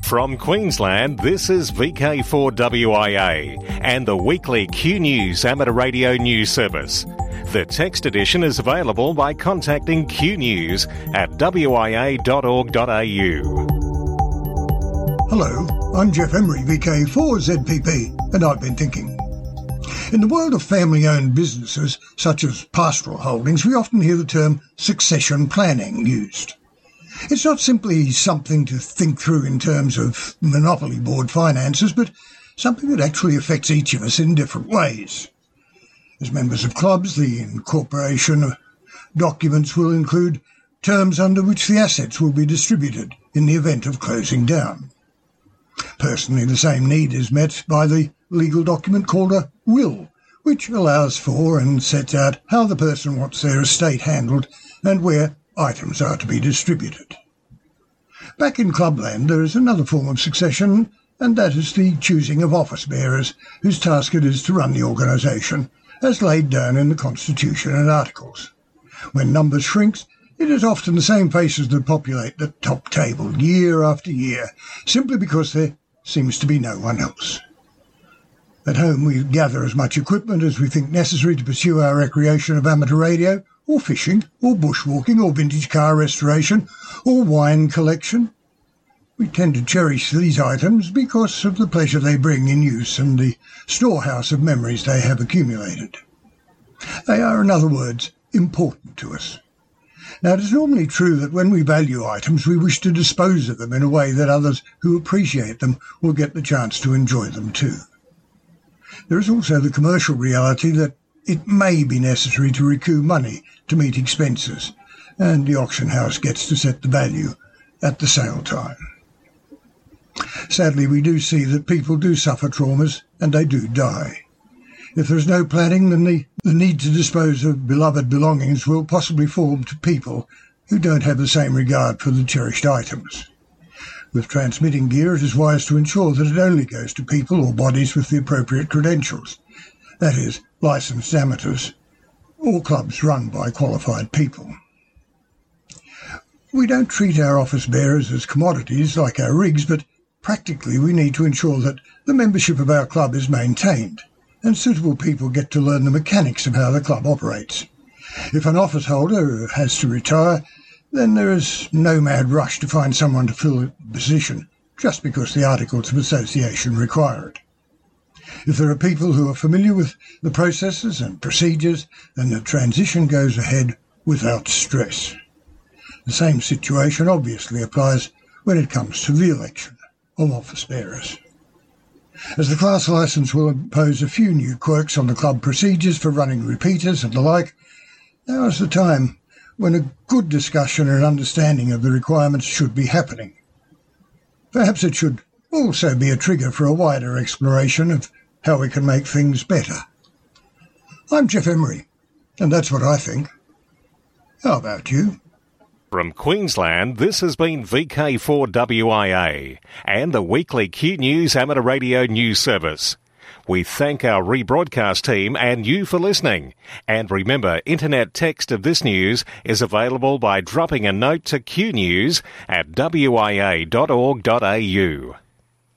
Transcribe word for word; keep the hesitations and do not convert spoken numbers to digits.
From Queensland, this is V K four W I A and the weekly Q News amateur radio news service. The text edition is available by contacting Q News at w i a dot org dot a u. Hello, I'm Jeff Emery, V K four Z P P, and I've been thinking. In the world of family-owned businesses, such as pastoral holdings, we often hear the term succession planning used. It's not simply something to think through in terms of monopoly board finances, but something that actually affects each of us in different ways. As members of clubs, the incorporation documents will include terms under which the assets will be distributed in the event of closing down. Personally, the same need is met by the legal document called a will, which allows for and sets out how the person wants their estate handled and where items are to be distributed. Back in clubland, there is another form of succession, and that is the choosing of office bearers, whose task it is to run the organisation, as laid down in the Constitution and Articles. When numbers shrinks, it is often the same faces that populate the top table year after year, simply because there seems to be no one else. At home we gather as much equipment as we think necessary to pursue our recreation of amateur radio, or fishing, or bushwalking, or vintage car restoration, or wine collection. We tend to cherish these items because of the pleasure they bring in use and the storehouse of memories they have accumulated. They are, in other words, important to us. Now, it is normally true that when we value items, we wish to dispose of them in a way that others who appreciate them will get the chance to enjoy them too. There is also the commercial reality that it may be necessary to recoup money to meet expenses, and the auction house gets to set the value at the sale time. Sadly, we do see that people do suffer traumas, and they do die. If there is no planning, then the, the need to dispose of beloved belongings will possibly fall to people who don't have the same regard for the cherished items. With transmitting gear, it is wise to ensure that it only goes to people or bodies with the appropriate credentials, that is, licensed amateurs, or clubs run by qualified people. We don't treat our office bearers as commodities like our rigs, but practically we need to ensure that the membership of our club is maintained, and suitable people get to learn the mechanics of how the club operates. If an office holder has to retire, then there is no mad rush to find someone to fill the position, just because the Articles of Association require it. If there are people who are familiar with the processes and procedures, then the transition goes ahead without stress. The same situation obviously applies when it comes to the election of office bearers. As the class licence will impose a few new quirks on the club procedures for running repeaters and the like, now is the time when a good discussion and understanding of the requirements should be happening. Perhaps it should also be a trigger for a wider exploration of how we can make things better. I'm Jeff Emery, and that's what I think. How about you? From Queensland, this has been V K four W I A and the weekly Q News amateur radio news service. We thank our rebroadcast team and you for listening. And remember, internet text of this news is available by dropping a note to Q News at w i a dot org dot a u.